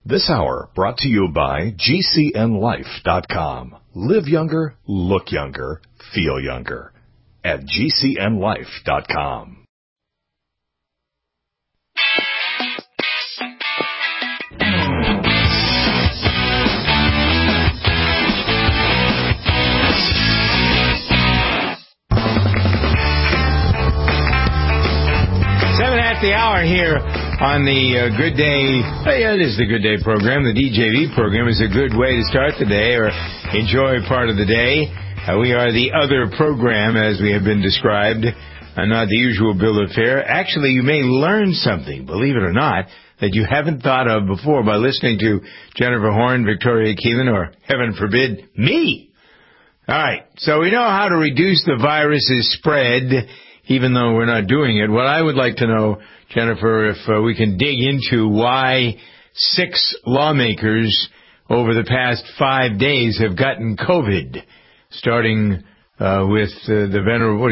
This hour brought to you by GCNLife.com. Live younger, look younger, feel younger at GCNLife.com. The hour here on the Good Day. It is the Good Day program. The DJV program is a good way to start the day or enjoy part of the day. We are the other program, as we have been described, not the usual bill of fare. Actually, you may learn something, believe it or not, that you haven't thought of before by listening to Jennifer Horn, Victoria Keelan, or, heaven forbid, me. All right, so we know how to reduce the virus's spread, even though we're not doing it. What I would like to know, Jennifer, if we can dig into why 6 lawmakers over the past 5 days have gotten COVID, starting with the venerable,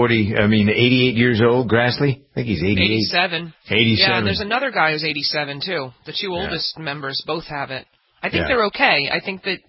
88 years old, Grassley? I think he's 88. 87. Yeah, and there's another guy who's 87, too. The 2 oldest members both have it. I think they're okay. I think that,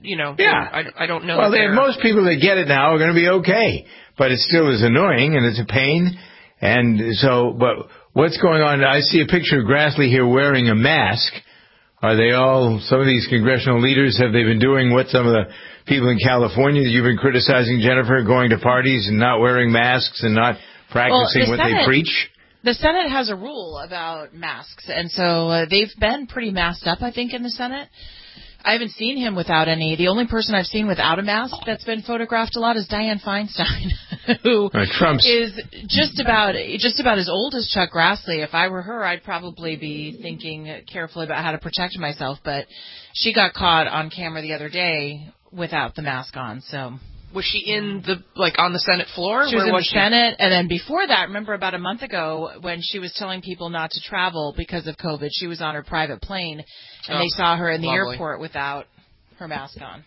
I don't know. Well, most people that get it now are going to be okay. But it still is annoying, and it's a pain. And so, but what's going on? I see a picture of Grassley here wearing a mask. Are they all, some of these congressional leaders, have they been doing what some of the people in California that you've been criticizing, Jennifer, going to parties and not wearing masks and not practicing what they preach? The Senate has a rule about masks, and so they've been pretty masked up, I think, in the Senate. I haven't seen him without any. The only person I've seen without a mask that's been photographed a lot is Dianne Feinstein, who is just about as old as Chuck Grassley. If I were her, I'd probably be thinking carefully about how to protect myself. But she got caught on camera the other day without the mask on. So was she in on the Senate floor? She was in the Senate, and then before that, remember about a month ago when she was telling people not to travel because of COVID, she was on her private plane. And they saw her in the airport without her mask on.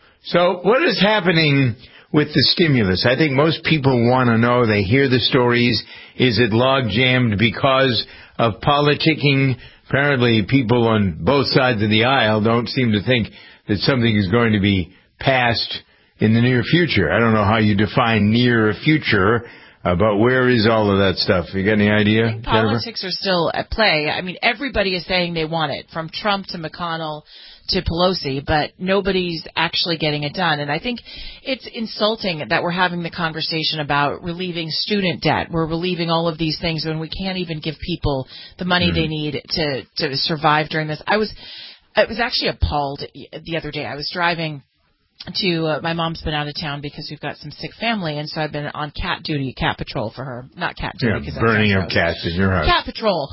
So what is happening with the stimulus? I think most people want to know. They hear the stories. Is it log-jammed because of politicking? Apparently people on both sides of the aisle don't seem to think that something is going to be passed in the near future. I don't know how you define near future. But where is all of that stuff? You got any idea, I think politics are still at play. I mean, everybody is saying they want it, from Trump to McConnell to Pelosi, but nobody's actually getting it done. And I think it's insulting that we're having the conversation about relieving student debt. We're relieving all of these things when we can't even give people the money they need to survive during this. I was actually appalled the other day. I was driving to my mom's been out of town because we've got some sick family, and so I've been on cat duty, cat patrol for her. Not cat duty, because burning up cats in your house. Cat patrol.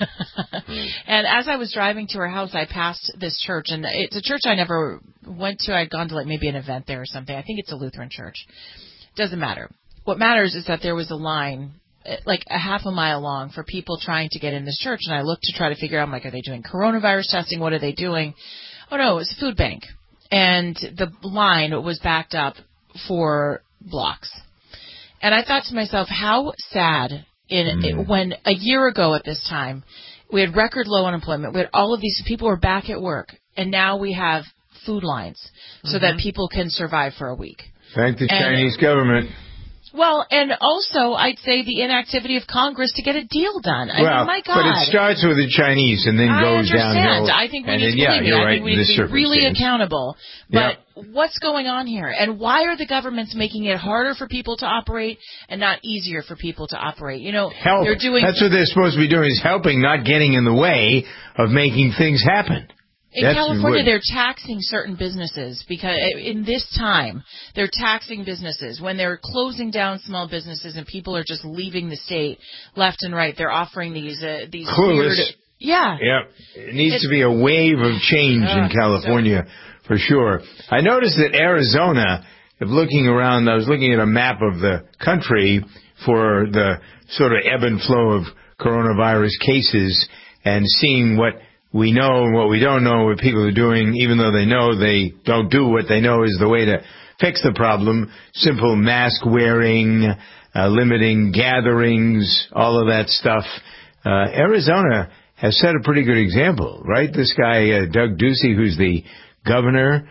And as I was driving to her house, I passed this church, and it's a church I never went to. I'd gone to maybe an event there or something. I think it's a Lutheran church. Doesn't matter. What matters is that there was a line a half a mile long for people trying to get in this church, and I looked to try to figure out, are they doing coronavirus testing? What are they doing? Oh, no, it was a food bank. And the line was backed up for blocks. And I thought to myself, how sad when a year ago at this time, we had record low unemployment. We had all of these people were back at work. And now we have food lines so that people can survive for a week. Thank the Chinese government. Well, and also, I'd say the inactivity of Congress to get a deal done. I mean, my God. But it starts with the Chinese and then goes downhill. I think we need to be really accountable. But what's going on here? And why are the governments making it harder for people to operate and not easier for people to operate? Help. That's what they're supposed to be doing, is helping, not getting in the way of making things happen. In California, they're taxing certain businesses because in this time, they're taxing businesses. When they're closing down small businesses and people are just leaving the state left and right, they're offering these clueless. Yeah. It needs to be a wave of change in California for sure. I noticed that Arizona, I was looking at a map of the country for the sort of ebb and flow of coronavirus cases and seeing what we know and what we don't know, what people are doing, even though they know they don't do what they know is the way to fix the problem. Simple mask wearing, limiting gatherings, all of that stuff. Arizona has set a pretty good example, right? This guy, Doug Ducey, who's the governor,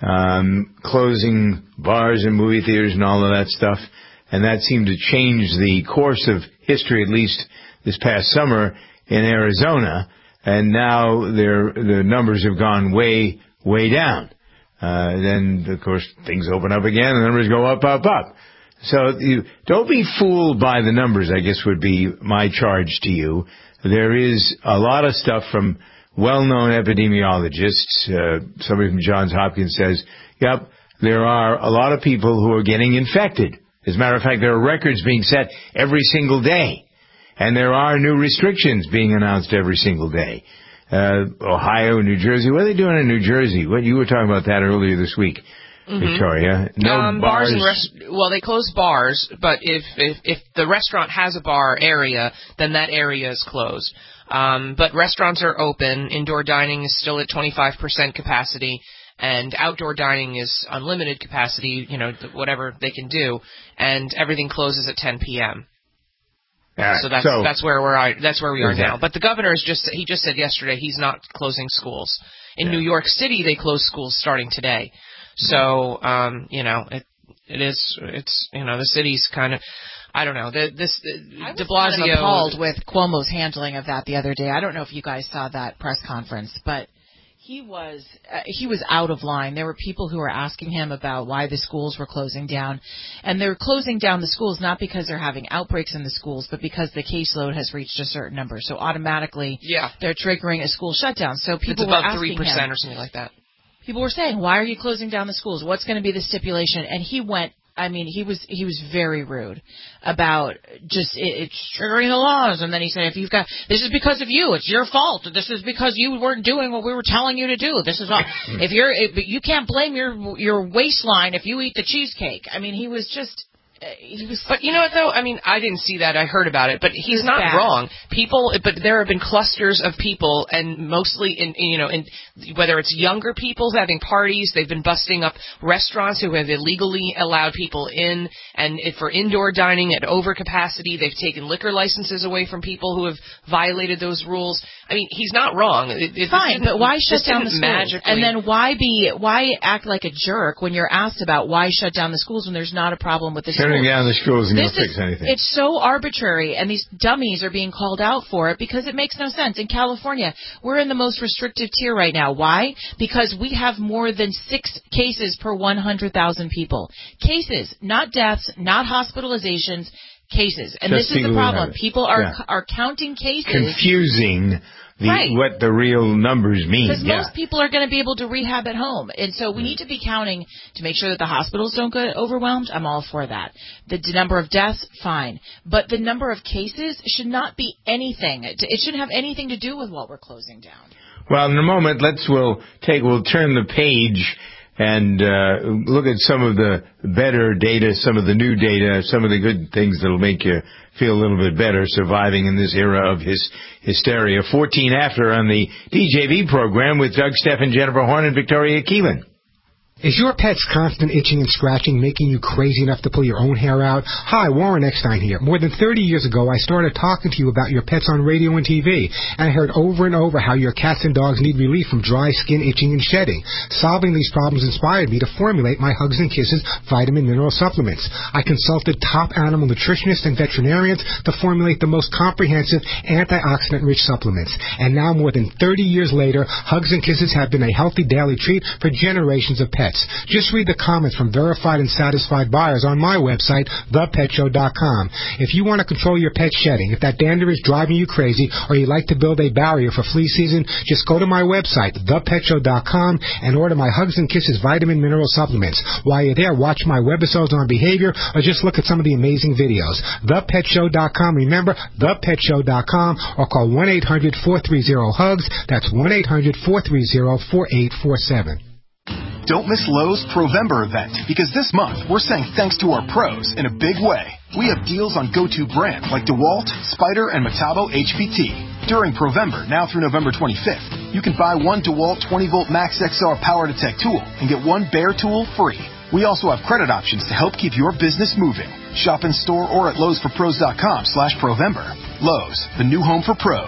closing bars and movie theaters and all of that stuff, and that seemed to change the course of history, at least this past summer in Arizona, and now the numbers have gone way, way down. Then, of course, things open up again, the numbers go up, up, up. So don't be fooled by the numbers, I guess would be my charge to you. There is a lot of stuff from well-known epidemiologists. Somebody from Johns Hopkins says, yep, there are a lot of people who are getting infected. As a matter of fact, there are records being set every single day. And there are new restrictions being announced every single day. Ohio, New Jersey. What are they doing in New Jersey? What you were talking about that earlier this week, Victoria. No bars. Well, they close bars, but if the restaurant has a bar area, then that area is closed. But restaurants are open. Indoor dining is still at 25% capacity, and outdoor dining is unlimited capacity. Whatever they can do, and everything closes at 10 p.m. So that's where we are now. But the governor just said yesterday he's not closing schools. In New York City, they close schools starting today. So the city's kind of, I don't know. De Blasio kind of appalled with Cuomo's handling of that the other day. I don't know if you guys saw that press conference, but he was out of line. There were people who were asking him about why the schools were closing down, and they're closing down the schools not because they're having outbreaks in the schools, but because the caseload has reached a certain number. So automatically, they're triggering a school shutdown. So people were asking him, it's about 3% or something like that. People were saying, "Why are you closing down the schools? What's going to be the stipulation?" And he went. I mean, he was very rude about just it's triggering the laws. And then he said, this is because of you. It's your fault. This is because you weren't doing what we were telling you to do. This is all. You can't blame your waistline if you eat the cheesecake. I mean, he was just. But you know what, though? I mean, I didn't see that. I heard about it. But he's not wrong. But there have been clusters of people, and mostly in whether it's younger people having parties, they've been busting up restaurants who have illegally allowed people in, and for indoor dining at overcapacity, they've taken liquor licenses away from people who have violated those rules. I mean, he's not wrong. Fine, but why shut down the schools? And then why act like a jerk when you're asked about why shut down the schools when there's not a problem with the schools? Shutting down the schools isn't going to fix anything. It's so arbitrary, and these dummies are being called out for it because it makes no sense. In California, we're in the most restrictive tier right now. Why? Because we have more than 6 cases per 100,000 people. Cases, not deaths, not hospitalizations. Cases. And this is the problem. People are counting cases. Confusing what the real numbers mean. Because most people are going to be able to rehab at home. And so we need to be counting to make sure that the hospitals don't get overwhelmed. I'm all for that. The number of deaths, fine. But the number of cases should not be anything. It shouldn't have anything to do with what we're closing down. Well, in a moment, we'll turn the page and look at some of the better data, some of the new data, some of the good things that'll make you feel a little bit better surviving in this era of hysteria. 14 after on the DJV program with Doug Steffen, Jennifer Horn, and Victoria Keelan. Is your pet's constant itching and scratching making you crazy enough to pull your own hair out? Hi, Warren Eckstein here. More than 30 years ago, I started talking to you about your pets on radio and TV, and I heard over and over how your cats and dogs need relief from dry skin, itching, and shedding. Solving these problems inspired me to formulate my Hugs and Kisses vitamin mineral supplements. I consulted top animal nutritionists and veterinarians to formulate the most comprehensive antioxidant-rich supplements. And now, more than 30 years later, Hugs and Kisses have been a healthy daily treat for generations of pets. Just read the comments from verified and satisfied buyers on my website, thepetshow.com. If you want to control your pet's shedding, if that dander is driving you crazy, or you like to build a barrier for flea season, just go to my website, thepetshow.com, and order my Hugs and Kisses vitamin mineral supplements. While you're there, watch my webisodes on behavior, or just look at some of the amazing videos. Thepetshow.com. Remember, thepetshow.com, or call 1-800-430-HUGS. That's 1-800-430-4847. Don't miss Lowe's Provember event, because this month we're saying thanks to our pros in a big way. We have deals on go-to brands like DeWalt, Spyder, and Metabo HPT. During Provember, now through November 25th, you can buy one DeWalt 20-volt Max XR Power Detect tool and get one Bear tool free. We also have credit options to help keep your business moving. Shop in store or at Lowe'sForPros.com/Provember. Lowe's, the new home for pros.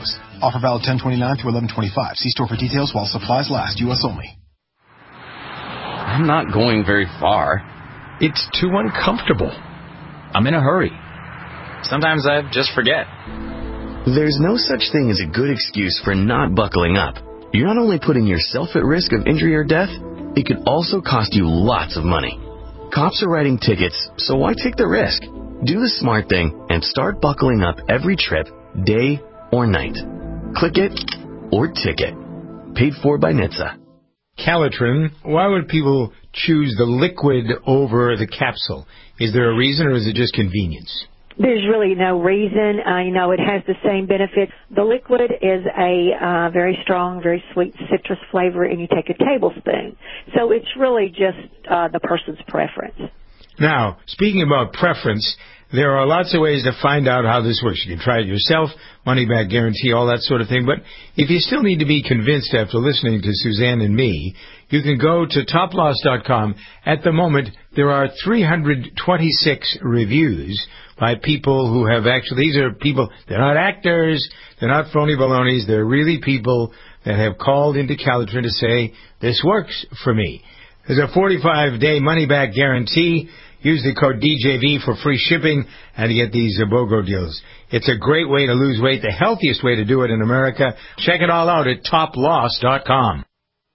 Offer valid 10/29 through 11/25. See store for details while supplies last. U.S. only. I'm not going very far. It's too uncomfortable. I'm in a hurry. Sometimes I just forget. There's no such thing as a good excuse for not buckling up. You're not only putting yourself at risk of injury or death, it could also cost you lots of money. Cops are writing tickets, so why take the risk? Do the smart thing and start buckling up every trip, day or night. Click it or ticket. Paid for by NHTSA. Calitrin, why would people choose the liquid over the capsule? Is there a reason, or is it just convenience? There's really no reason. It has the same benefits. The liquid is a very strong, very sweet citrus flavor, and you take a tablespoon. So it's really just the person's preference. Now, speaking about preference, there are lots of ways to find out how this works. You can try it yourself, money-back guarantee, all that sort of thing. But if you still need to be convinced after listening to Suzanne and me, you can go to toploss.com. At the moment, there are 326 reviews by people who have actually, these are people, they're not actors, they're not phony balonies, they're really people that have called into Calitrin to say, this works for me. There's a 45-day money-back guarantee. Use the code DJV for free shipping and to get these BOGO deals. It's a great way to lose weight, the healthiest way to do it in America. Check it all out at toploss.com.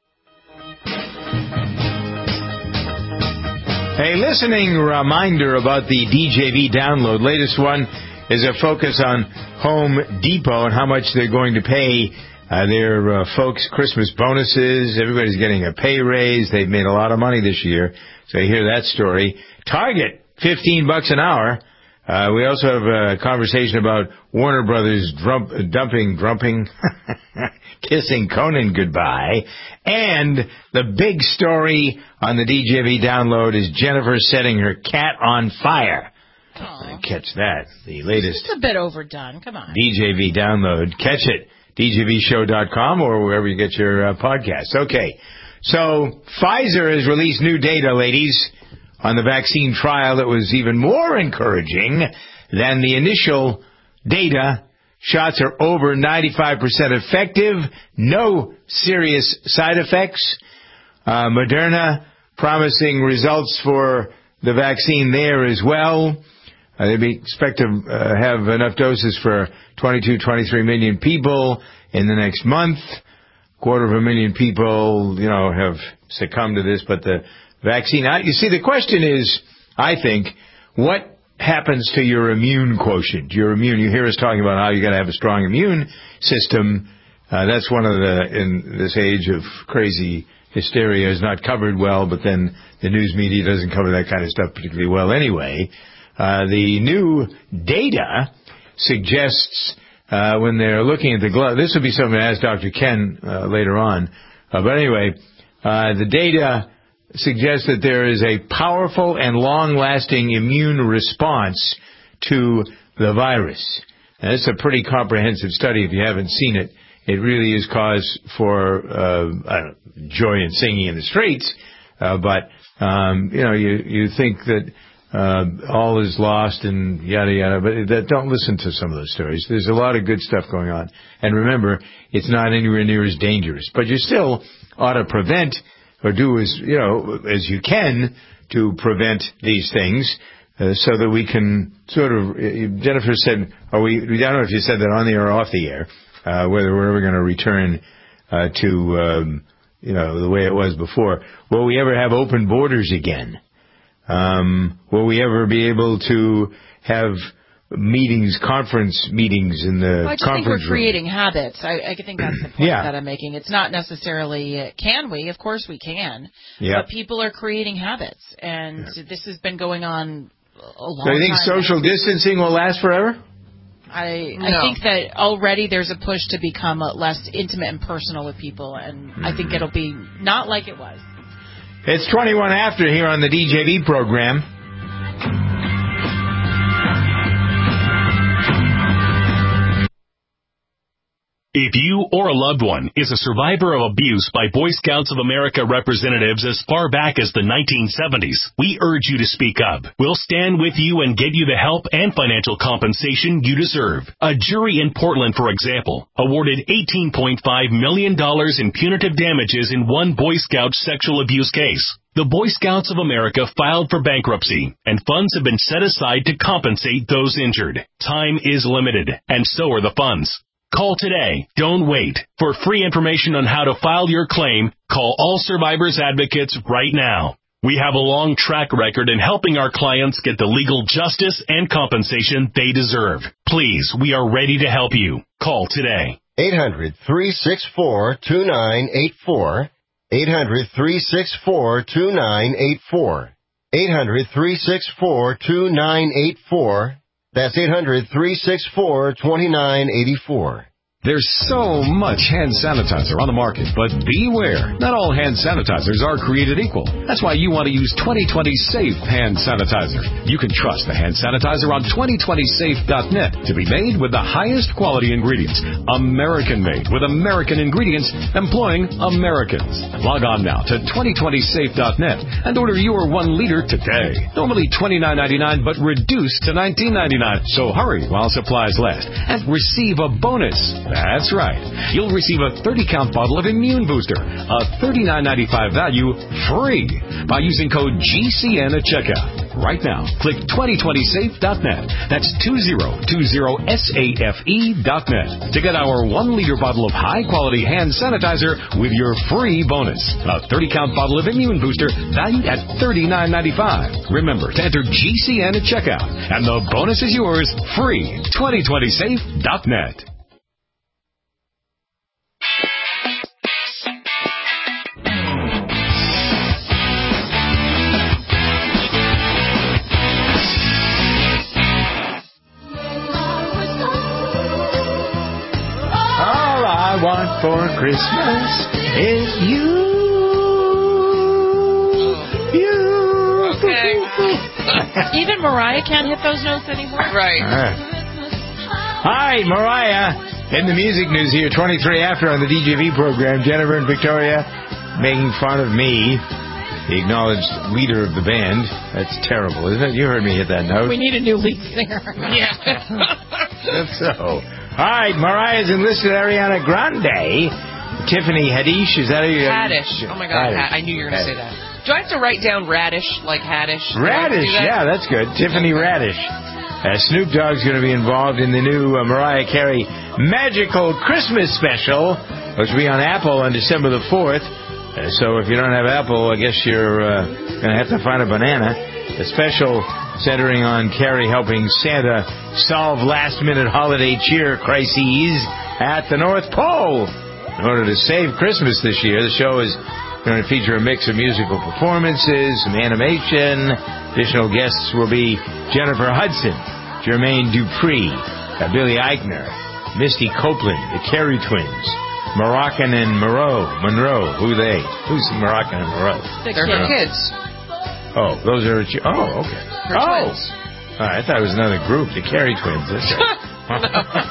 A listening reminder about the DJV download. Latest one is a focus on Home Depot and how much they're going to pay their folks Christmas bonuses. Everybody's getting a pay raise. They've made a lot of money this year. So you hear that story. Target, $15 an hour. We also have a conversation about Warner Brothers kissing Conan goodbye. And the big story on the DJV download is Jennifer setting her cat on fire. Catch that. The latest. It's a bit overdone. Come on. DJV download. Catch it. DJVshow.com or wherever you get your podcasts. Okay. So Pfizer has released new data, ladies, on the vaccine trial that was even more encouraging than the initial data. Shots are over 95% effective. No serious side effects. Moderna promising results for the vaccine there as well. They expect to have enough doses for 23 million people in the next month. 250,000 people, have succumbed to this, but the vaccine, you see, the question is, I think, what happens to your immune quotient? You hear us talking about how you got to have a strong immune system. That's one of in this age of crazy hysteria is not covered well, but then the news media doesn't cover that kind of stuff particularly well anyway. The new data suggests when they're looking at the glove, this would be something to ask Dr. Ken later on. But anyway, the data suggests that there is a powerful and long-lasting immune response to the virus. And it's a pretty comprehensive study. If you haven't seen it, it really is cause for joy and singing in the streets. But you think that all is lost and yada yada, but don't listen to some of those stories. There's a lot of good stuff going on. And remember, it's not anywhere near as dangerous. But you still ought to prevent or do as you can to prevent these things, so that we can sort of. Jennifer said, we don't know if you said that on the air or off the air, whether we're ever going to return to the way it was before. Will we ever have open borders again? Will we ever be able to have conference meetings in the I just conference think we're room? creating habits. I think that's the point that I'm making. It's not necessarily, can we? Of course we can. Yeah. But people are creating habits, and this has been going on a long time. Do you think social distancing will last forever? I think that already there's a push to become less intimate and personal with people, and I think it'll be not like it was. It's 21 after here on the DJV program. If you or a loved one is a survivor of abuse by Boy Scouts of America representatives as far back as the 1970s, we urge you to speak up. We'll stand with you and get you the help and financial compensation you deserve. A jury in Portland, for example, awarded $18.5 million in punitive damages in one Boy Scout sexual abuse case. The Boy Scouts of America filed for bankruptcy, and funds have been set aside to compensate those injured. Time is limited, and so are the funds. Call today. Don't wait. For free information on how to file your claim, call All Survivors Advocates right now. We have a long track record in helping our clients get the legal justice and compensation they deserve. Please, we are ready to help you. Call today. 800-364-2984. 800-364-2984. 800-364-2984. That's 800-364-2984. There's so much hand sanitizer on the market, but beware. Not all hand sanitizers are created equal. That's why you want to use 2020 Safe hand sanitizer. You can trust the hand sanitizer on 2020safe.net to be made with the highest quality ingredients. American made with American ingredients employing Americans. Log on now to 2020safe.net and order your 1 liter today. Normally $29.99 but reduced to $19.99. So hurry while supplies last and receive a bonus. That's right. You'll receive a 30-count bottle of Immune Booster, a $39.95 value, free by using code GCN at checkout. Right now, click 2020safe.net. That's 2020safe.net to get our 1 liter bottle of high-quality hand sanitizer with your free bonus. A 30-count bottle of Immune Booster valued at $39.95. Remember to enter GCN at checkout, and the bonus is yours free. 2020safe.net. Want for Christmas is you. Okay. Even Mariah can't hit those notes anymore. Right. Hi, Mariah. In the music news here, 23 after on the DJV program, Jennifer and Victoria making fun of me, the acknowledged leader of the band. That's terrible, isn't it? You heard me hit that note. We need a new lead singer. Yeah. That's so. All right, Mariah's enlisted Ariana Grande. Tiffany Haddish, is that a... Haddish. Oh, my God. Haddish. I knew you were going to say that. Do I have to write down radish, like Haddish? Radish, yeah, that's good. Tiffany Radish. Snoop Dogg's going to be involved in the new Mariah Carey Magical Christmas Special, which will be on Apple on December the 4th. So if you don't have Apple, I guess you're going to have to find a banana. A special centering on Carey helping Santa solve last-minute holiday cheer crises at the North Pole. In order to save Christmas this year, the show is going to feature a mix of musical performances, some animation. Additional guests will be Jennifer Hudson, Jermaine Dupri, Billy Eichner, Misty Copeland, the Carey twins, Moroccan and Monroe. Who are they? Who's Moroccan and Monroe? They're her kids. Oh, those are... Oh, okay. Her twins. All right, I thought it was another group, the Carey twins. That's right.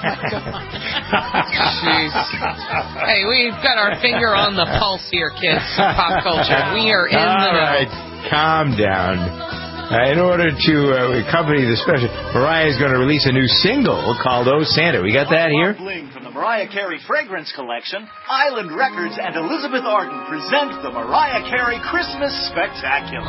Jeez. Hey, we've got our finger on the pulse here, kids. Pop culture. We are in the know. All right, calm down. In order to accompany the special, Mariah is going to release a new single called Oh Santa. We got that here? From the Mariah Carey Fragrance Collection, Island Records and Elizabeth Arden present the Mariah Carey Christmas Spectacular.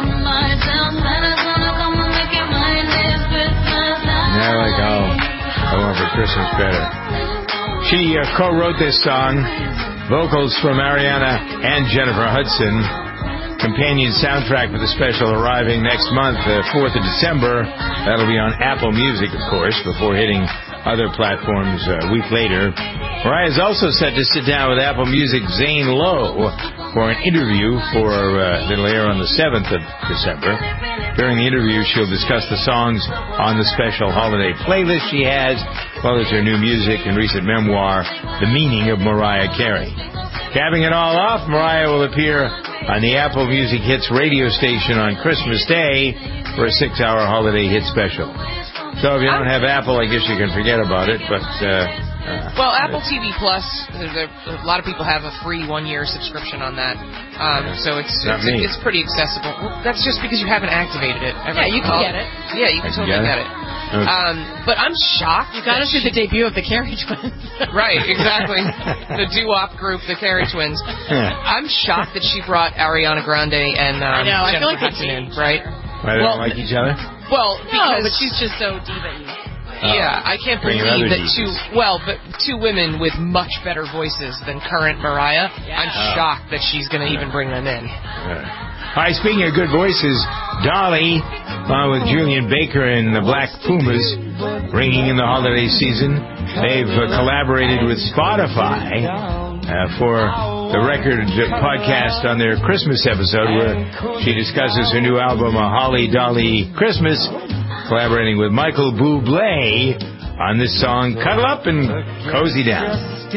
Now I go. I want for Christmas better. She co-wrote this song. Vocals from Ariana and Jennifer Hudson. Companion soundtrack for the special arriving next month, 4th of December. That'll be on Apple Music, of course, before hitting other platforms a week later. Mariah is also set to sit down with Apple Music Zane Lowe for an interview that'll air on the 7th of December. During the interview, she'll discuss the songs on the special holiday playlist she has, as well as her new music and recent memoir, The Meaning of Mariah Carey. Capping it all off, Mariah will appear on the Apple Music Hits radio station on Christmas Day for a 6-hour holiday hit special. So if you don't have Apple, I guess you can forget about it, but Well, Apple TV Plus, a lot of people have a free 1-year subscription on that, so it's pretty accessible. Well, that's just because you haven't activated it. You can get it. Yeah, you can totally get it. Okay. But I'm shocked. You got to see the debut of the Carey Twins. Right, exactly. The doo-wop group, the Carey Twins. I'm shocked that she brought Ariana Grande and I know. I feel like Hudson in, right? Why they don't like each other? Well, because but she's just so diva-y. Yeah, I can't believe that two women with much better voices than current Mariah. Yeah. I'm shocked that she's going to even bring them in. All right, speaking of good voices, Dolly, along with Julian Baker and the Black Pumas, ringing in the holiday season. They've collaborated with Spotify for the record podcast on their Christmas episode, where she discusses her new album, A Holly Dolly Christmas, collaborating with Michael Bublé on this song, Cuddle Up and Cozy Down.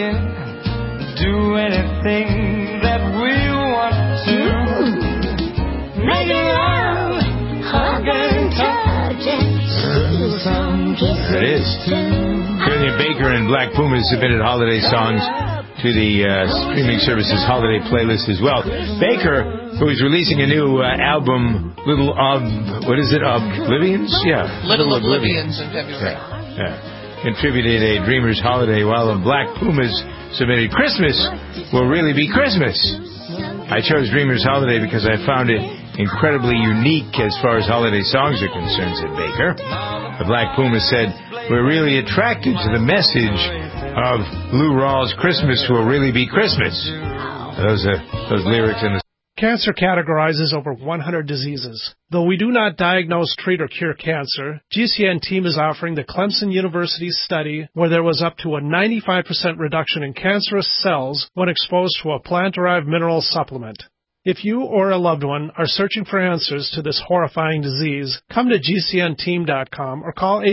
Do anything that we want to. Make love, hug and touch and there it is. Julian Baker and Black Pumas submitted holiday songs to the streaming service's holiday playlist as well. Baker, who is releasing a new album, Oblivions? Yeah. Little Oblivions in February. Yeah. Contributed a Dreamer's Holiday, while the Black Pumas submitted Christmas Will Really Be Christmas. I chose Dreamer's Holiday because I found it incredibly unique as far as holiday songs are concerned, said Baker. The Black Pumas said, we're really attracted to the message of Lou Rawls' Christmas Will Really Be Christmas. Those lyrics in the... Cancer categorizes over 100 diseases. Though we do not diagnose, treat, or cure cancer, GCN team is offering the Clemson University study where there was up to a 95% reduction in cancerous cells when exposed to a plant-derived mineral supplement. If you or a loved one are searching for answers to this horrifying disease, come to GCNteam.com or call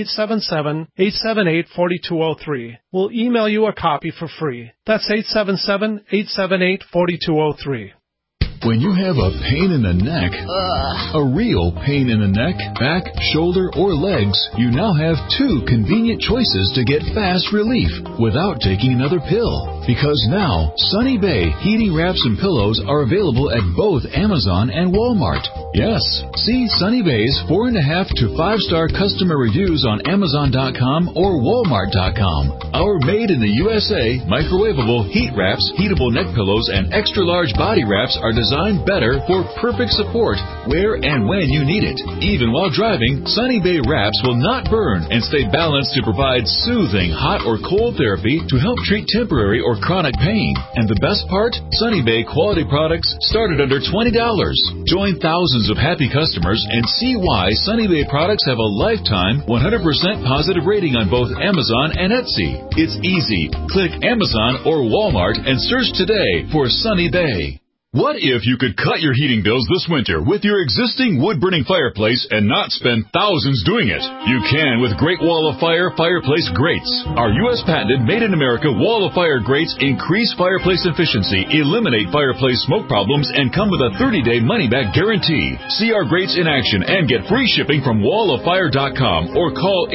877-878-4203. We'll email you a copy for free. That's 877-878-4203. When you have a pain in the neck, a real pain in the neck, back, shoulder, or legs, you now have 2 convenient choices to get fast relief without taking another pill. Because now, Sunny Bay heating wraps and pillows are available at both Amazon and Walmart. Yes, see Sunny Bay's 4.5 to 5-star customer reviews on Amazon.com or Walmart.com. Our made in the USA, microwavable heat wraps, heatable neck pillows, and extra large body wraps are designed better for perfect support where and when you need it. Even while driving, Sunny Bay wraps will not burn and stay balanced to provide soothing hot or cold therapy to help treat temporary or chronic pain. And the best part? Sunny Bay quality products start at under $20. Join thousands of happy customers and see why Sunny Bay products have a lifetime 100% positive rating on both Amazon and Etsy. It's easy. Click Amazon or Walmart and search today for Sunny Bay. What if you could cut your heating bills this winter with your existing wood-burning fireplace and not spend thousands doing it? You can with Great Wall of Fire fireplace grates. Our U.S. patented made-in-America Wall of Fire grates increase fireplace efficiency, eliminate fireplace smoke problems, and come with a 30-day money-back guarantee. See our grates in action and get free shipping from walloffire.com or call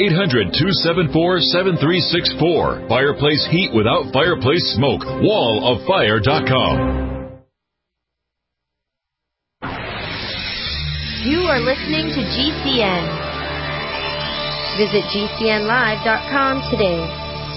800-274-7364. Fireplace heat without fireplace smoke. walloffire.com. You are listening to GCN. Visit GCNlive.com today.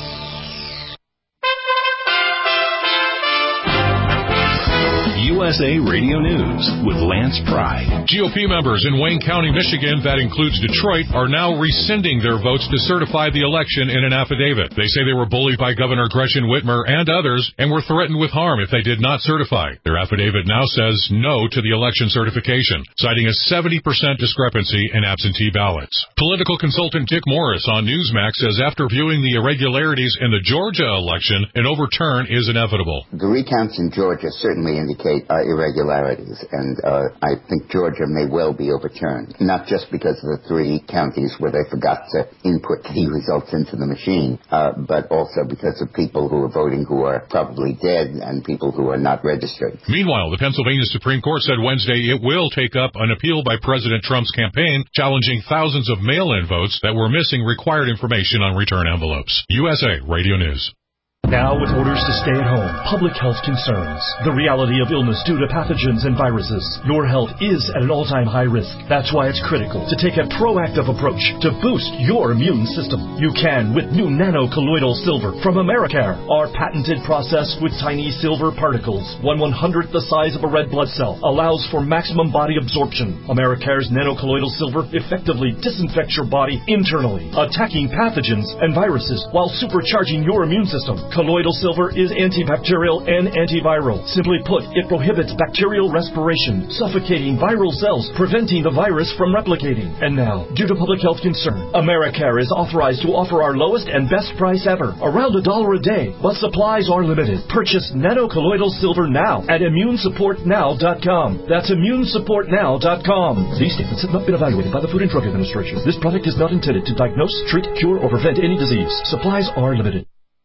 USA Radio News with Lance Pry. GOP members in Wayne County, Michigan, that includes Detroit, are now rescinding their votes to certify the election in an affidavit. They say they were bullied by Governor Gretchen Whitmer and others and were threatened with harm if they did not certify. Their affidavit now says no to the election certification, citing a 70% discrepancy in absentee ballots. Political consultant Dick Morris on Newsmax says after viewing the irregularities in the Georgia election, an overturn is inevitable. The recounts in Georgia certainly indicate irregularities, and I think Georgia may well be overturned, not just because of the 3 counties where they forgot to input the results into the machine, but also because of people who are voting who are probably dead and people who are not registered. Meanwhile, the Pennsylvania Supreme Court said Wednesday it will take up an appeal by President Trump's campaign challenging thousands of mail-in votes that were missing required information on return envelopes. USA Radio News. Now with orders to stay at home, public health concerns, the reality of illness due to pathogens and viruses, your health is at an all-time high risk. That's why it's critical to take a proactive approach to boost your immune system. You can with new nano-colloidal silver from Americare. Our patented process with tiny silver particles, 1/100th the size of a red blood cell, allows for maximum body absorption. Americare's nano-colloidal silver effectively disinfects your body internally, attacking pathogens and viruses while supercharging your immune system. Colloidal silver is antibacterial and antiviral. Simply put, it prohibits bacterial respiration, suffocating viral cells, preventing the virus from replicating. And now, due to public health concern, Americare is authorized to offer our lowest and best price ever, around $1 a day, but supplies are limited. Purchase nano-colloidal silver now at ImmuneSupportNow.com. That's ImmuneSupportNow.com. These statements have not been evaluated by the Food and Drug Administration. This product is not intended to diagnose, treat, cure, or prevent any disease. Supplies are limited.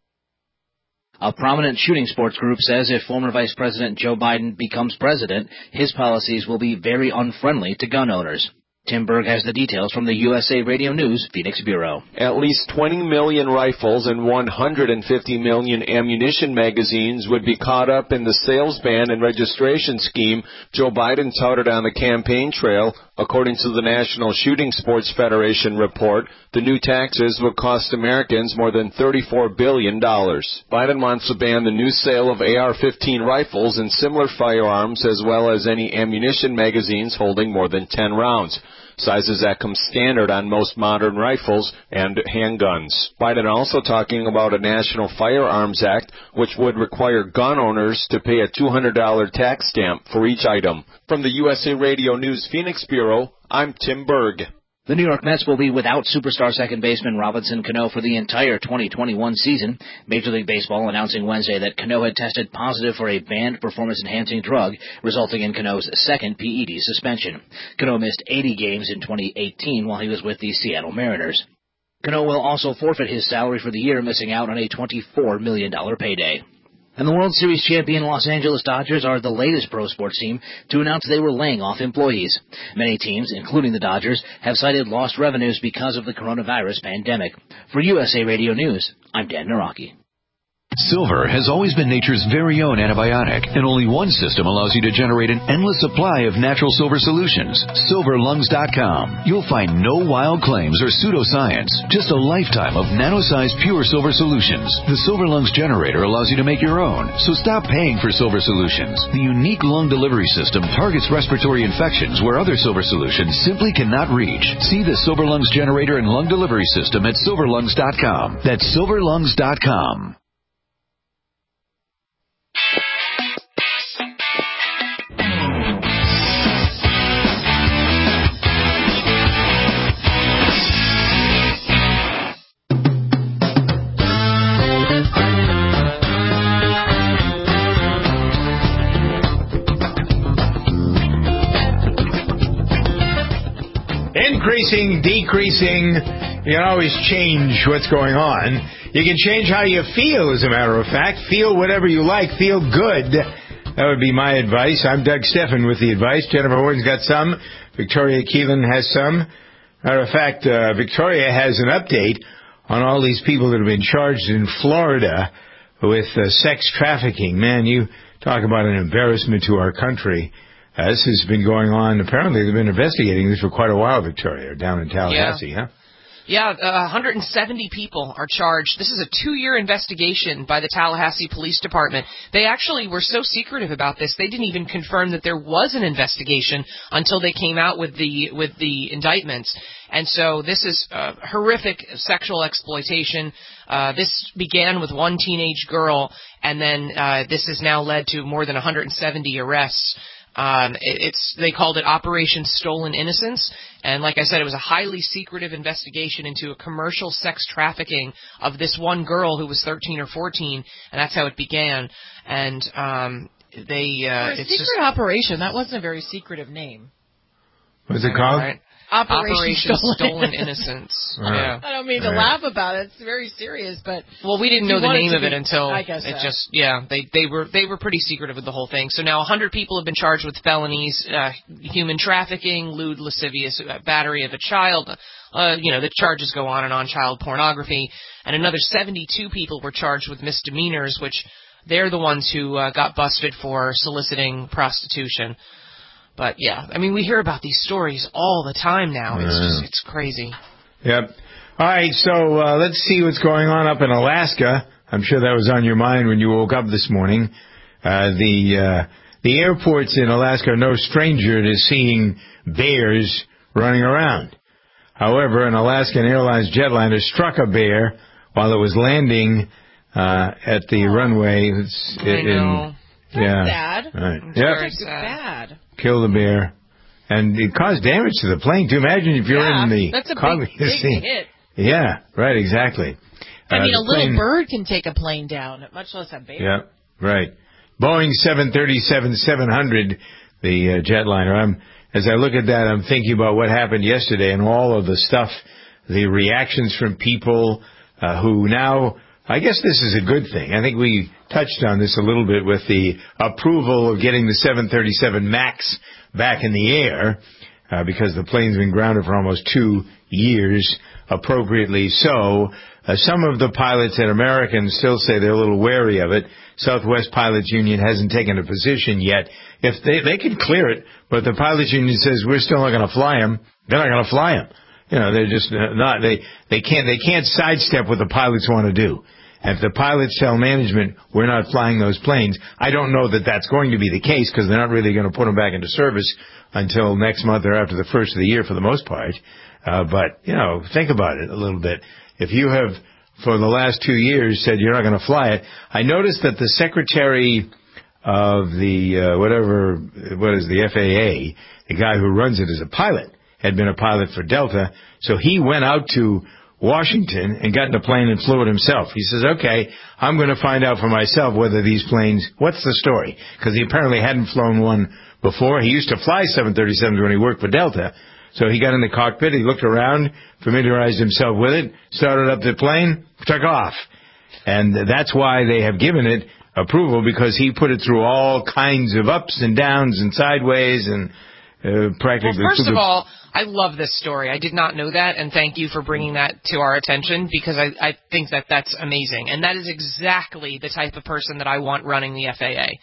A prominent shooting sports group says if former Vice President Joe Biden becomes president, his policies will be very unfriendly to gun owners. Tim Berg has the details from the USA Radio News Phoenix Bureau. At least 20 million rifles and 150 million ammunition magazines would be caught up in the sales ban and registration scheme Joe Biden touted on the campaign trail. According to the National Shooting Sports Federation report, the new taxes would cost Americans more than $34 billion. Biden wants to ban the new sale of AR-15 rifles and similar firearms, as well as any ammunition magazines holding more than 10 rounds, sizes that come standard on most modern rifles and handguns. Biden also talking about a National Firearms Act, which would require gun owners to pay a $200 tax stamp for each item. From the USA Radio News Phoenix Bureau, I'm Tim Berg. The New York Mets will be without superstar second baseman Robinson Cano for the entire 2021 season. Major League Baseball announcing Wednesday that Cano had tested positive for a banned performance-enhancing drug, resulting in Cano's second PED suspension. Cano missed 80 games in 2018 while he was with the Seattle Mariners. Cano will also forfeit his salary for the year, missing out on a $24 million payday. And the World Series champion Los Angeles Dodgers are the latest pro sports team to announce they were laying off employees. Many teams, including the Dodgers, have cited lost revenues because of the coronavirus pandemic. For USA Radio News, I'm Dan Naraki. Silver has always been nature's very own antibiotic, and only one system allows you to generate an endless supply of natural silver solutions. SilverLungs.com. You'll find no wild claims or pseudoscience, just a lifetime of nano-sized pure silver solutions. The Silver Lungs generator allows you to make your own, so stop paying for silver solutions. The unique lung delivery system targets respiratory infections where other silver solutions simply cannot reach. See the Silver Lungs generator and lung delivery system at SilverLungs.com. That's SilverLungs.com. Increasing, decreasing, you can always change what's going on. You can change how you feel, as a matter of fact. Feel whatever you like. Feel good. That would be my advice. I'm Doug Steffen with the advice. Jennifer Horton's got some. Victoria Keelan has some. Matter of fact, Victoria has an update on all these people that have been charged in Florida with sex trafficking. Man, you talk about an embarrassment to our country. This has been going on. Apparently, they've been investigating this for quite a while, Victoria, down in Tallahassee, huh? Yeah, 170 people are charged. This is a 2-year investigation by the Tallahassee Police Department. They actually were so secretive about this, they didn't even confirm that there was an investigation until they came out with the indictments. And so this is horrific sexual exploitation. This began with one teenage girl, and then this has now led to more than 170 arrests. They called it Operation Stolen Innocence, and like I said, it was a highly secretive investigation into a commercial sex trafficking of this one girl who was 13 or 14, and that's how it began. And For a secret operation, that wasn't a very secretive name. What's it called? Right. Operation Stolen Innocence. Right. Yeah. I don't mean to laugh about it. It's very serious, but we didn't know the name of it until I guess it so. just they were pretty secretive with the whole thing. So now 100 people have been charged with felonies, human trafficking, lewd, lascivious battery of a child. The charges go on and on, child pornography, and another 72 people were charged with misdemeanors, which they're the ones who got busted for soliciting prostitution. But, yeah, I mean, we hear about these stories all the time now. It's crazy. Yep. All right, so let's see what's going on up in Alaska. I'm sure that was on your mind when you woke up this morning. The airports in Alaska are no stranger to seeing bears running around. However, an Alaskan Airlines jetliner struck a bear while it was landing at the runway. I know. That's sad. Right. That's bad. Killed the bear. And it caused damage to the plane, too. Imagine if you're in the that's a cockpit. big hit. Yeah, right, exactly. I mean, a little bird can take a plane down, much less a bear. Yeah, right. Boeing 737-700, the jetliner. As I look at that, I'm thinking about what happened yesterday and all of the stuff, the reactions from people who now, I guess this is a good thing. I think we touched on this a little bit with the approval of getting the 737 MAX back in the air because the plane's been grounded for almost 2 years, appropriately so. Some of the pilots at American still say they're a little wary of it. Southwest Pilots Union hasn't taken a position yet. If they can clear it, but the Pilots Union says we're still not going to fly them, they're not going to fly them. They're just not. They can't sidestep what the pilots want to do. If the pilots tell management we're not flying those planes, I don't know that that's going to be the case because they're not really going to put them back into service until next month or after the first of the year for the most part. But think about it a little bit. If you have, for the last 2 years, said you're not going to fly it, I noticed that the secretary of the, what is the FAA, the guy who runs it as a pilot, had been a pilot for Delta, so he went out to Washington and got in a plane and flew it himself. He says, okay, I'm going to find out for myself whether these planes, what's the story? Because he apparently hadn't flown one before. He used to fly 737s when he worked for Delta. So he got in the cockpit, he looked around, familiarized himself with it, started up the plane, took off. And that's why they have given it approval, because he put it through all kinds of ups and downs and sideways and practically... Well, first of all, I love this story. I did not know that, and thank you for bringing that to our attention, because I think that's amazing. And that is exactly the type of person that I want running the FAA.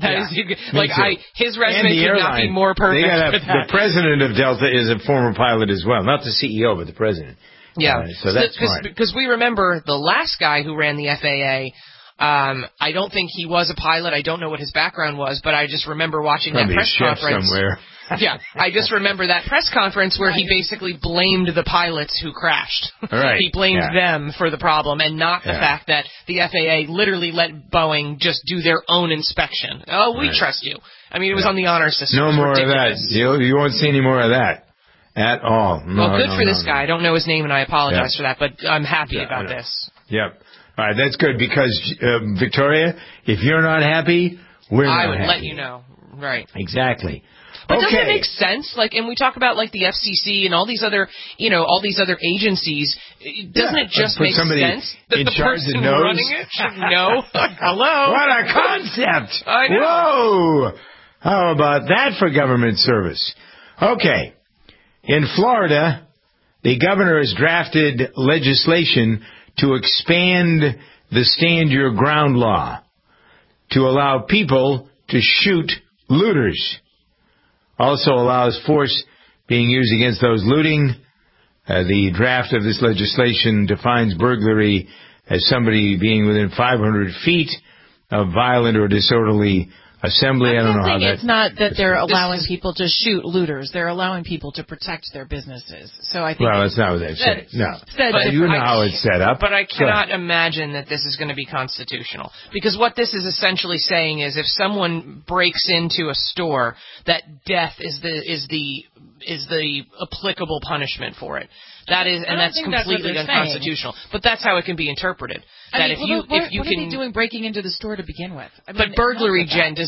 His resume could not be more perfect. The president of Delta is a former pilot as well. Not the CEO, but the president. Yeah. So that's smart. Because we remember the last guy who ran the FAA, I don't think he was a pilot. I don't know what his background was, but I just remember watching that press conference. Somewhere. Yeah, I just remember that press conference where he basically blamed the pilots who crashed. Right. He blamed them for the problem and not the fact that the FAA literally let Boeing just do their own inspection. Oh, we trust you. I mean, it was on the honor system. No more of that. You won't see any more of that at all. Good for this guy. I don't know his name, and I apologize for that, but I'm happy about this. Yep. All right, that's good, because, Victoria, if you're not happy, we're not happy. I would let you know. Right. Exactly. But doesn't it make sense? And we talk about the FCC and all these other agencies. Doesn't it just make sense that the person running it should know? Hello. What a concept! I know. Whoa! How about that for government service? Okay. In Florida, the governor has drafted legislation to expand the Stand Your Ground law to allow people to shoot looters. Also allows force being used against those looting. The draft of this legislation defines burglary as somebody being within 500 feet of violent or disorderly assembly. I don't know how that... It's not that they're allowing people to shoot looters. They're allowing people to protect their businesses. So I think... Well, that's not what they've said. No. But you know how it's set up. But I cannot imagine that this is going to be constitutional. Because what this is essentially saying is if someone breaks into a store, that death is the applicable punishment for it. That is, and that's completely unconstitutional. Saying. But that's how it can be interpreted. That what are they doing breaking into the store to begin with? But burglary, Jen, does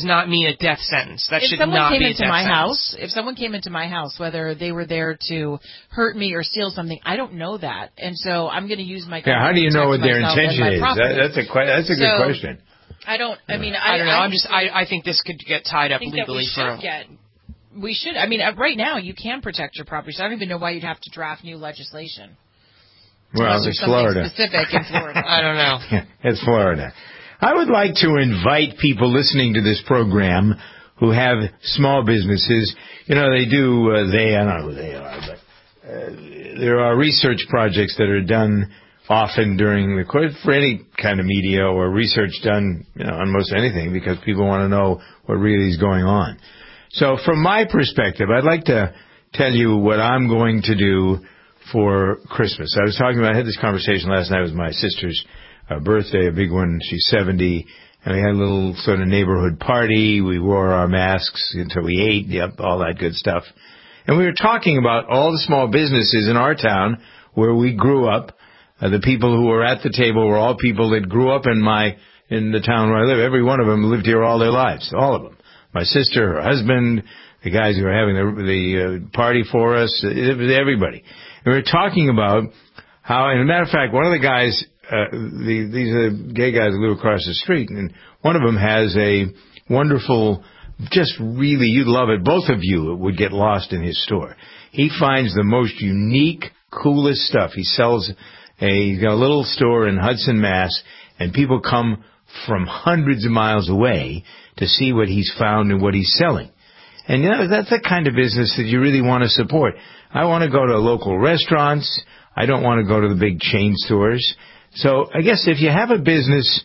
not mean a death sentence. That if should someone not came be a into death my sentence. house, if someone came into my house, whether they were there to hurt me or steal something, I don't know that, and so I'm going to use my gun. Yeah, how do you know what their intention is? That's a good question. I don't. I mean, I don't know. I think this could get tied up legally for. We should. I mean, right now you can protect your property. So I don't even know why you'd have to draft new legislation. Well, it's Florida. Specific in Florida. I don't know. It's Florida. I would like to invite people listening to this program who have small businesses. You know, they do. I don't know who they are, but there are research projects that are done often during the course for any kind of media or research done, on most anything because people want to know what really is going on. So from my perspective, I'd like to tell you what I'm going to do for Christmas. I had this conversation last night with my sister's birthday, a big one. She's 70, and we had a little sort of neighborhood party. We wore our masks until we ate, all that good stuff. And we were talking about all the small businesses in our town where we grew up. The people who were at the table were all people that grew up in the town where I live. Every one of them lived here all their lives, all of them. My sister, her husband, the guys who were having the party for us, it was everybody. And we were talking about how, and as a matter of fact, one of the guys, these are gay guys who live across the street, and one of them has a wonderful, just really, you'd love it, both of you would get lost in his store. He finds the most unique, coolest stuff. He's got a little store in Hudson, Mass, and people come from hundreds of miles away to see what he's found and what he's selling. And that's the kind of business that you really want to support. I want to go to local restaurants. I don't want to go to the big chain stores. So I guess if you have a business,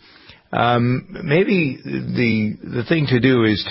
maybe the thing to do is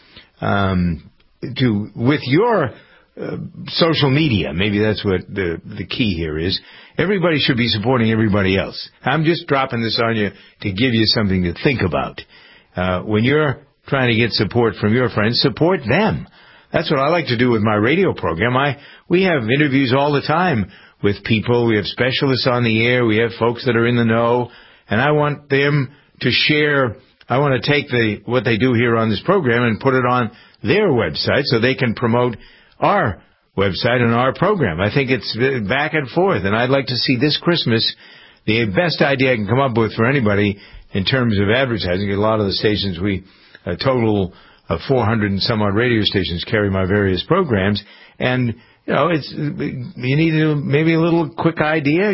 to with your social media, maybe that's what the key here is. Everybody should be supporting everybody else. I'm just dropping this on you to give you something to think about. When you're trying to get support from your friends, support them. That's what I like to do with my radio program. We have interviews all the time with people. We have specialists on the air. We have folks that are in the know. And I want them to share. I want to take what they do here on this program and put it on their website so they can promote our website and our program. I think it's back and forth. And I'd like to see this Christmas the best idea I can come up with for anybody in terms of advertising. A lot of the stations a total of 400 and some odd radio stations carry my various programs, and you need maybe a little quick idea.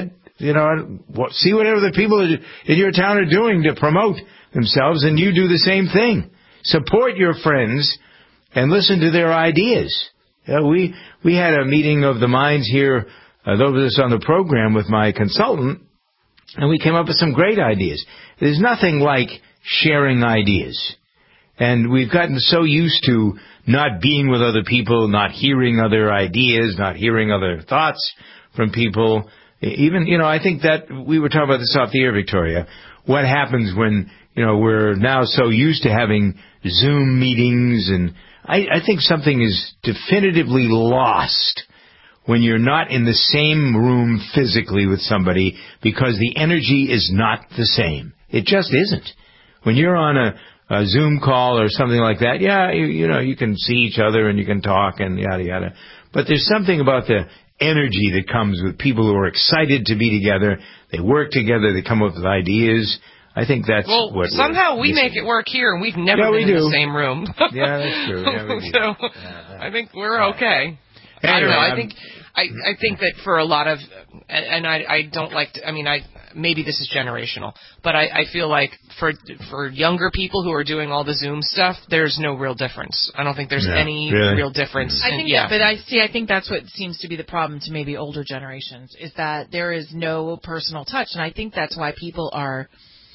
See whatever the people in your town are doing to promote themselves, and you do the same thing. Support your friends and listen to their ideas. We had a meeting of the minds here, over this on the program with my consultant, and we came up with some great ideas. There's nothing like sharing ideas. And we've gotten so used to not being with other people, not hearing other ideas, not hearing other thoughts from people. Even, I think that we were talking about this off the air, Victoria. What happens when, we're now so used to having Zoom meetings, and I think something is definitively lost when you're not in the same room physically with somebody because the energy is not the same. It just isn't. When you're on a Zoom call or something like that, you can see each other and you can talk and yada, yada. But there's something about the energy that comes with people who are excited to be together. They work together. They come up with ideas. I think that's what somehow we make it work here, and we've never been in the same room. Yeah, that's true. Yeah, we do. So I think we're okay. I don't know. I think that for a lot of, and I don't like to, maybe this is generational, but I feel like for younger people who are doing all the Zoom stuff, there's no real difference. I don't think there's any real difference. I think I think that's what seems to be the problem to maybe older generations, is that there is no personal touch, and I think that's why people are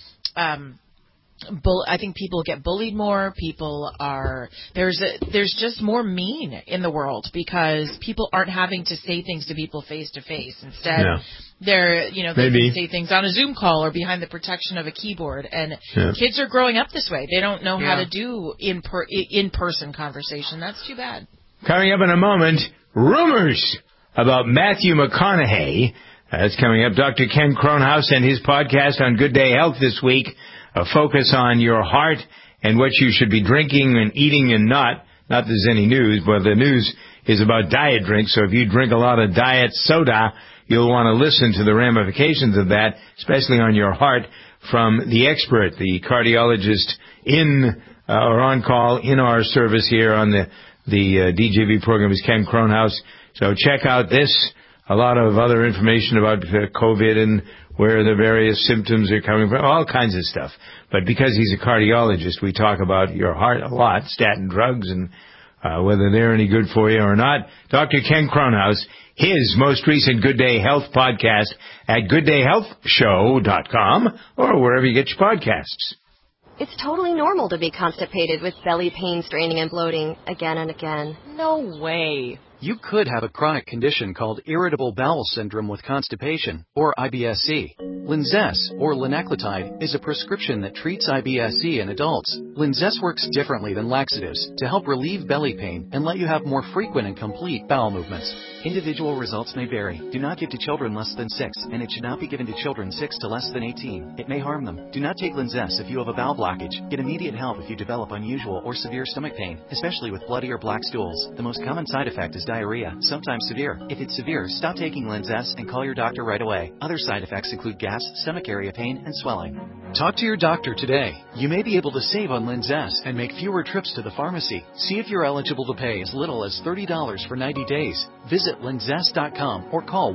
I think people get bullied more. People are there's just more mean in the world because people aren't having to say things to people face to face. Instead, they can say things on a Zoom call or behind the protection of a keyboard. And kids are growing up this way. They don't know how to do in-person conversation. That's too bad. Coming up in a moment, rumors about Matthew McConaughey. That's coming up. Dr. Ken Kronhaus and his podcast on Good Day Health this week. A focus on your heart and what you should be drinking and eating and not. Not that there's any news, but the news is about diet drinks. So if you drink a lot of diet soda, you'll want to listen to the ramifications of that, especially on your heart, from the expert, the cardiologist or on call in our service here on the DJV program is Ken Kronhaus. So check out this. A lot of other information about COVID and where the various symptoms are coming from, all kinds of stuff. But because he's a cardiologist, we talk about your heart a lot, statin drugs, and whether they're any good for you or not. Dr. Ken Kronhaus, his most recent Good Day Health podcast at gooddayhealthshow.com or wherever you get your podcasts. It's totally normal to be constipated with belly pain, straining, and bloating again and again. No way. You could have a chronic condition called irritable bowel syndrome with constipation, or IBS-C. Linzess, or linaclotide, is a prescription that treats IBS-C in adults. Linzess works differently than laxatives to help relieve belly pain and let you have more frequent and complete bowel movements. Individual results may vary. Do not give to children less than 6, and it should not be given to children 6 to less than 18. It may harm them. Do not take Linzess if you have a bowel blockage. Get immediate help if you develop unusual or severe stomach pain, especially with bloody or black stools. The most common side effect is diarrhea, sometimes severe. If it's severe, stop taking Linzess and call your doctor right away. Other side effects include gas, stomach area pain, and swelling. Talk to your doctor today. You may be able to save on Linzess and make fewer trips to the pharmacy. See if you're eligible to pay as little as $30 for 90 days. Visit Linzess.com or call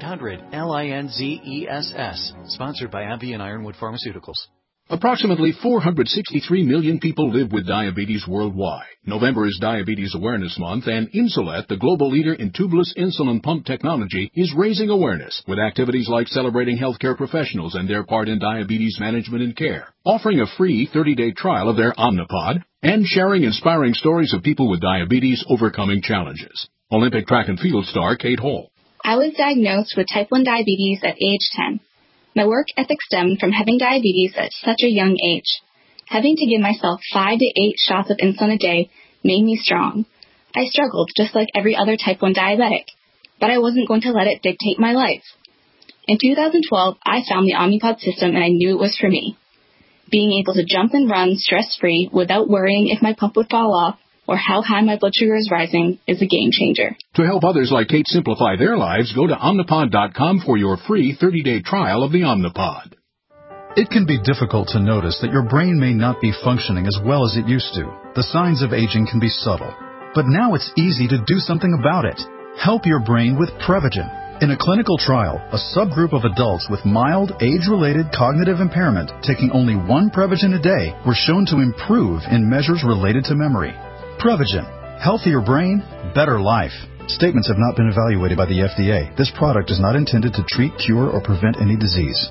1-800-LINZESS. Sponsored by AbbVie and Ironwood Pharmaceuticals. Approximately 463 million people live with diabetes worldwide. November is Diabetes Awareness Month, and Insulet, the global leader in tubeless insulin pump technology, is raising awareness with activities like celebrating healthcare professionals and their part in diabetes management and care, offering a free 30-day trial of their Omnipod, and sharing inspiring stories of people with diabetes overcoming challenges. Olympic track and field star Kate Hall. I was diagnosed with type 1 diabetes at age 10. My work ethic stemmed from having diabetes at such a young age. Having to give myself 5 to 8 shots of insulin a day made me strong. I struggled just like every other type 1 diabetic, but I wasn't going to let it dictate my life. In 2012, I found the Omnipod system and I knew it was for me. Being able to jump and run stress-free without worrying if my pump would fall off or how high my blood sugar is rising is a game changer. To help others like Kate simplify their lives, go to Omnipod.com for your free 30-day trial of the Omnipod. It can be difficult to notice that your brain may not be functioning as well as it used to. The signs of aging can be subtle. But now it's easy to do something about it. Help your brain with Prevagen. In a clinical trial, a subgroup of adults with mild, age-related cognitive impairment taking only 1 Prevagen a day were shown to improve in measures related to memory. Prevagen. Healthier brain, better life. Statements have not been evaluated by the FDA. This product is not intended to treat, cure, or prevent any disease.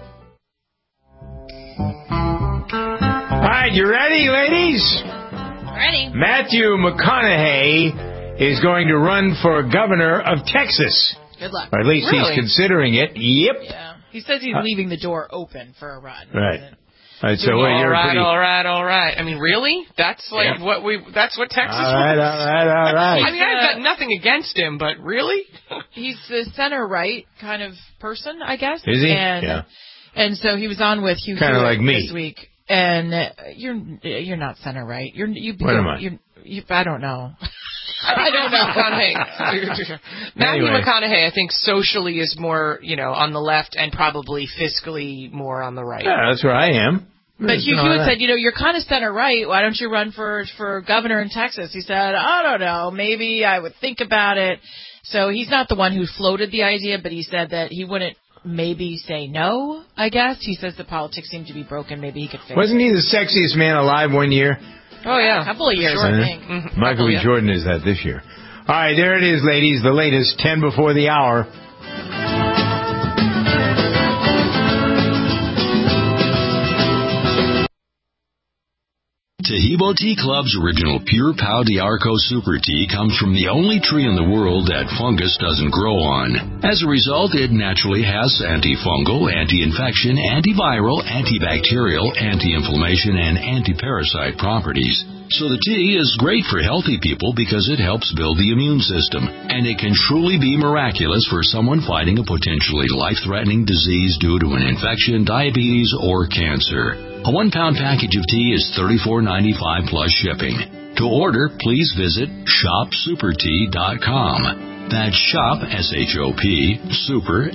All right, you ready, ladies? Ready. Matthew McConaughey is going to run for governor of Texas. Good luck. Or at least Really? he's considering it. Yep. Yeah. He says he's leaving the door open for a run. Right. All right, so all you're right, pretty... all right. I mean, really? That's like that's what Texas All right. I mean, I've got nothing against him, but really? He's the center-right kind of person, I guess. Is he? And, yeah. And so he was on with Hugh Kind of Hewitt like me. this week. And you're not center-right. What am I? I don't know. I don't know. Matthew Anyway. McConaughey, I think, socially is more, on the left and probably fiscally more on the right. Yeah, that's where I am. But Hugh Hewitt said, you're kind of center-right. Why don't you run for governor in Texas? He said, I don't know. Maybe I would think about it. So he's not the one who floated the idea, but he said that he wouldn't maybe say no, I guess. He says the politics seem to be broken. Maybe he could fix Wasn't it. he the sexiest man alive one year? Oh, yeah. A couple of years, Sure. I think. Michael B. Jordan is that this year. All right, there it is, ladies. The latest, 10 before the hour. Tahibo Tea Club's original Pure Pau d'Arco Super Tea comes from the only tree in the world that fungus doesn't grow on. As a result, it naturally has antifungal, anti-infection, antiviral, antibacterial, anti-inflammation, and anti-parasite properties. So the tea is great for healthy people because it helps build the immune system, and it can truly be miraculous for someone fighting a potentially life-threatening disease due to an infection, diabetes, or cancer. A 1-pound package of tea is $34.95 plus shipping. To order, please visit shopsupertea.com. That's shop, S-H-O-P, super,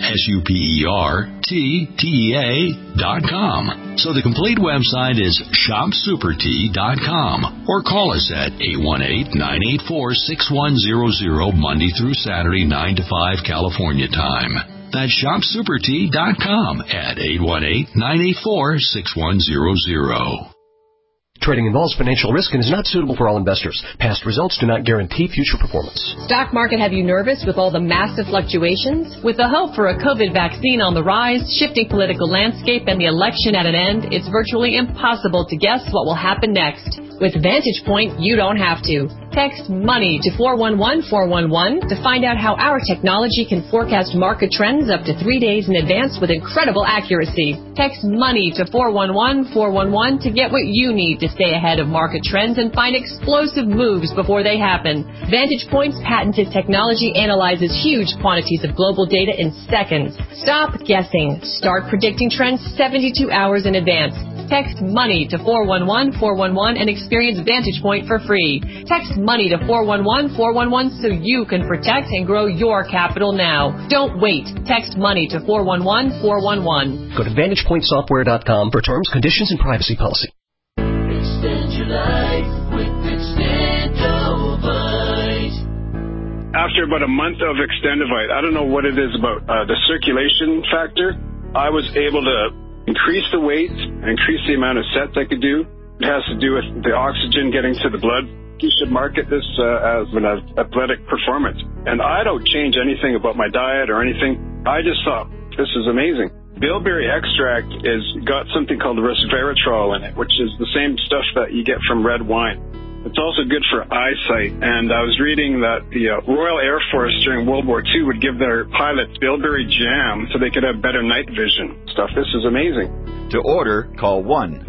SUPERTEA.com. So the complete website is shopsupertea.com, or call us at 818-984-6100 Monday through Saturday, 9 to 5 California time. That's shopsupertea.com at 818-984-6100. Trading involves financial risk and is not suitable for all investors. Past results do not guarantee future performance. Stock market have you nervous with all the massive fluctuations? With the hope for a COVID vaccine on the rise, shifting political landscape, and the election at an end, it's virtually impossible to guess what will happen next. With Vantage Point, you don't have to. Text MONEY to 411-411 to find out how our technology can forecast market trends up to 3 days in advance with incredible accuracy. Text MONEY to 411-411 to get what you need to stay ahead of market trends and find explosive moves before they happen. Vantage Point's patented technology analyzes huge quantities of global data in seconds. Stop guessing. Start predicting trends 72 hours in advance. Text MONEY to 411-411 and experience Vantage Point for free. Text MONEY to 411-411 so you can protect and grow your capital now. Don't wait. Text MONEY to 411-411. Go to VantagePointSoftware.com for terms, conditions, and privacy policy. Extend your life with Extendovite. After about a month of Extendovite, I don't know what it is about the circulation factor, I was able to increase the weight, increase the amount of sets I could do. It has to do with the oxygen getting to the blood. You should market this as an athletic performance. And I don't change anything about my diet or anything. I just thought, this is amazing. Bilberry extract is got something called resveratrol in it, which is the same stuff that you get from red wine. It's also good for eyesight, and I was reading that the Royal Air Force during World War II would give their pilots bilberry jam so they could have better night vision. This is amazing. To order, call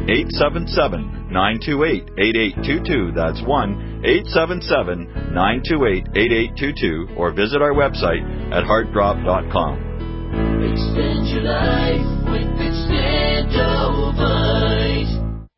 1-877-928-8822. That's 1-877-928-8822, or visit our website at heartdrop.com. Extend your life with Extendovite.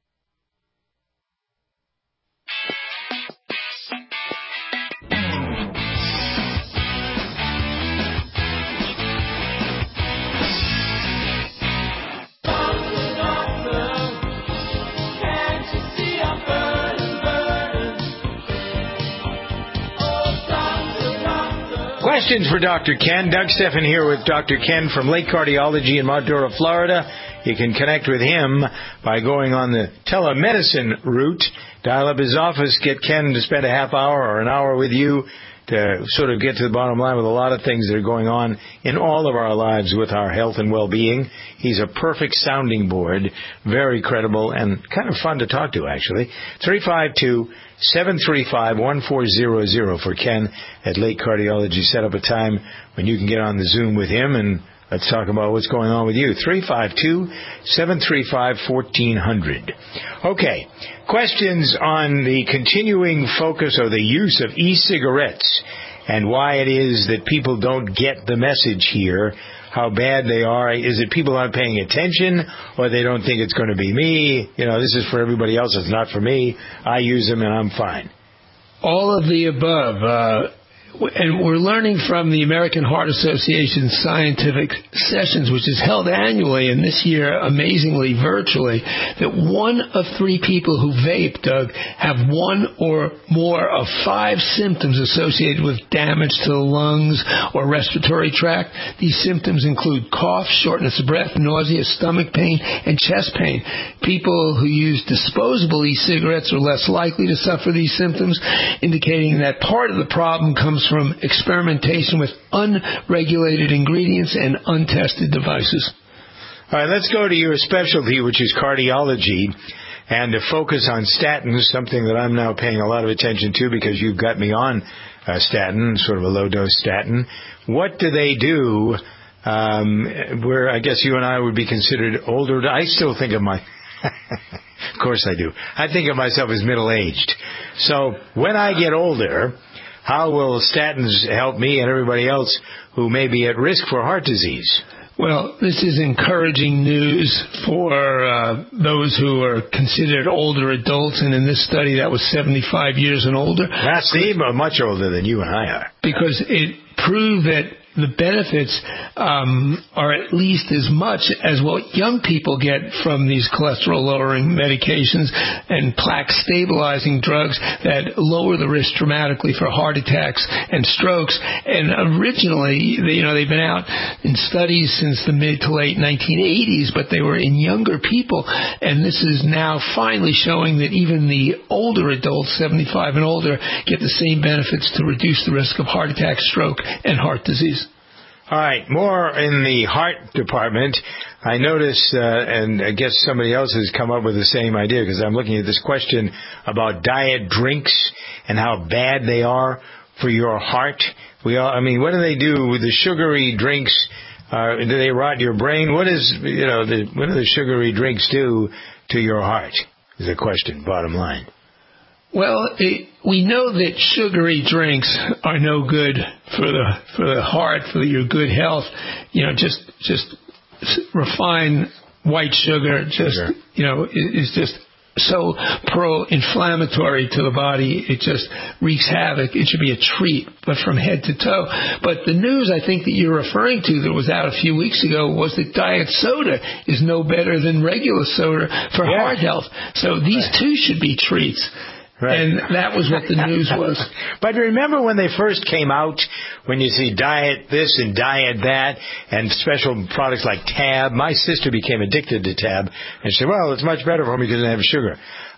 Questions for Dr. Ken. Doug Stephan here with Dr. Ken from Lake Cardiology in Montour, Florida. You can connect with him by going on the telemedicine route. Dial up his office, get Ken to spend a half hour or an hour with you to sort of get to the bottom line with a lot of things that are going on in all of our lives with our health and well-being. He's a perfect sounding board, very credible, and kind of fun to talk to, actually. 352-735-1400 for Ken at Lake Cardiology. Set up a time when you can get on the Zoom with him, and let's talk about what's going on with you. 352-735-1400. Okay, questions on the continuing focus or the use of e-cigarettes and why it is that people don't get the message here, how bad they are. Is it people aren't paying attention, or they don't think it's going to be me? You know, this is for everybody else. It's not for me. I use them and I'm fine. All of the above. And we're learning from the American Heart Association scientific sessions, which is held annually, and this year, amazingly, virtually, that 1 of 3 people who vape, Doug, have 1 or more of 5 symptoms associated with damage to the lungs or respiratory tract. These symptoms include cough, shortness of breath, nausea, stomach pain, and chest pain. People who use disposable e-cigarettes are less likely to suffer these symptoms, indicating that part of the problem comes from experimentation with unregulated ingredients and untested devices. All right, let's go to your specialty, which is cardiology, and to focus on statins, something that I'm now paying a lot of attention to because you've got me on statin, sort of a low-dose statin. What do they do where I guess you and I would be considered older? I still think of my... Of course I do. I think of myself as middle-aged. So when I get older... how will statins help me and everybody else who may be at risk for heart disease? Well, this is encouraging news for those who are considered older adults, and in this study that was 75 years and older. That's much older than you and I are. Because it proved that the benefits are at least as much as what young people get from these cholesterol-lowering medications and plaque-stabilizing drugs that lower the risk dramatically for heart attacks and strokes. And originally, they've been out in studies since the mid to late 1980s, but they were in younger people. And this is now finally showing that even the older adults, 75 and older, get the same benefits to reduce the risk of heart attack, stroke, and heart disease. All right, more in the heart department. I notice, and I guess somebody else has come up with the same idea, because I'm looking at this question about diet drinks and how bad they are for your heart. What do they do with the sugary drinks? Do they rot your brain? What do the sugary drinks do to your heart? Is the question, bottom line. Well, we know that sugary drinks are no good for the heart, for your good health. Just refined white sugar, is just so pro-inflammatory to the body. It just wreaks havoc. It should be a treat, but from head to toe. But the news I think that you're referring to that was out a few weeks ago was that diet soda is no better than regular soda for heart health. So these two should be treats. Right. And that was what the news was. But remember when they first came out, when you see diet this and diet that, and special products like Tab. My sister became addicted to Tab, and she said, well, it's much better for me because it doesn't have sugar.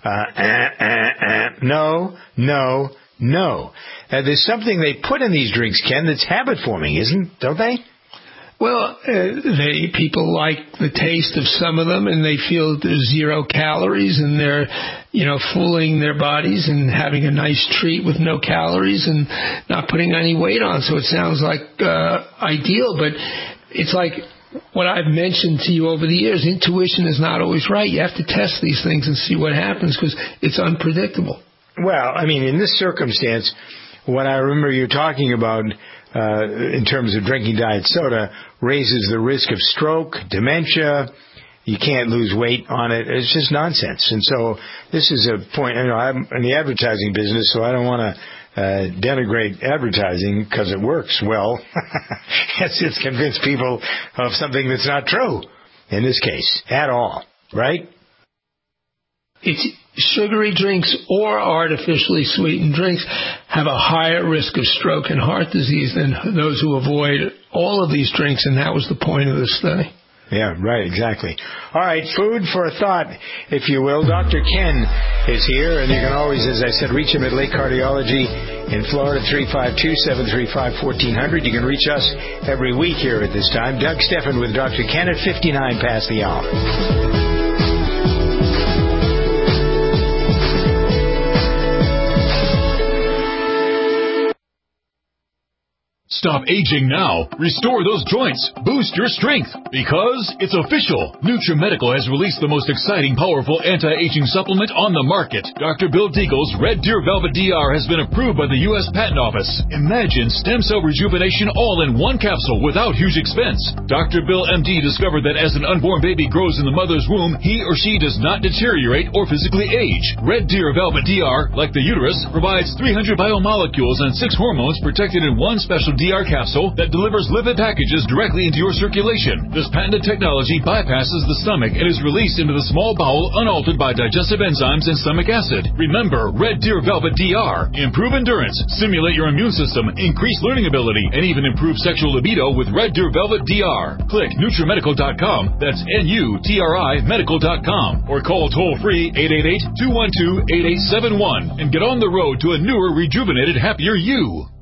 No. There's something they put in these drinks, Ken, that's habit-forming, don't they? Well, people like the taste of some of them, and they feel there's 0 calories, and they're, fooling their bodies and having a nice treat with no calories and not putting any weight on. So it sounds like ideal, but it's like what I've mentioned to you over the years. Intuition is not always right. You have to test these things and see what happens because it's unpredictable. Well, in this circumstance, what I remember you talking about in terms of drinking diet soda raises the risk of stroke, dementia. You can't lose weight on it. It's just nonsense. And so this is a point. I'm in the advertising business, so I don't want to denigrate advertising because it works well. It's convinced people of something that's not true in this case at all, right? It's sugary drinks or artificially sweetened drinks have a higher risk of stroke and heart disease than those who avoid all of these drinks, and that was the point of the study. Yeah, right, exactly. All right, food for thought, if you will. Dr. Ken is here, and you can always, as I said, reach him at Lake Cardiology in Florida, 352-735-1400. You can reach us every week here at this time. Doug Steffen with Dr. Ken at 59 past the hour. Stop aging now. Restore those joints. Boost your strength. Because it's official. NutriMedical has released the most exciting, powerful anti-aging supplement on the market. Dr. Bill Deagle's Red Deer Velvet DR has been approved by the U.S. Patent Office. Imagine stem cell rejuvenation all in one capsule without huge expense. Dr. Bill MD discovered that as an unborn baby grows in the mother's womb, he or she does not deteriorate or physically age. Red Deer Velvet DR, like the uterus, provides 300 biomolecules and 6 hormones protected in one special DR capsule that delivers lipid packages directly into your circulation. This patented technology bypasses the stomach and is released into the small bowel unaltered by digestive enzymes and stomach acid. Remember, Red Deer Velvet DR. Improve endurance, stimulate your immune system, increase learning ability, and even improve sexual libido with Red Deer Velvet DR. Click NutriMedical.com, that's NUTRI Medical.com, or call toll-free 888-212-8871 and get on the road to a newer, rejuvenated, happier you.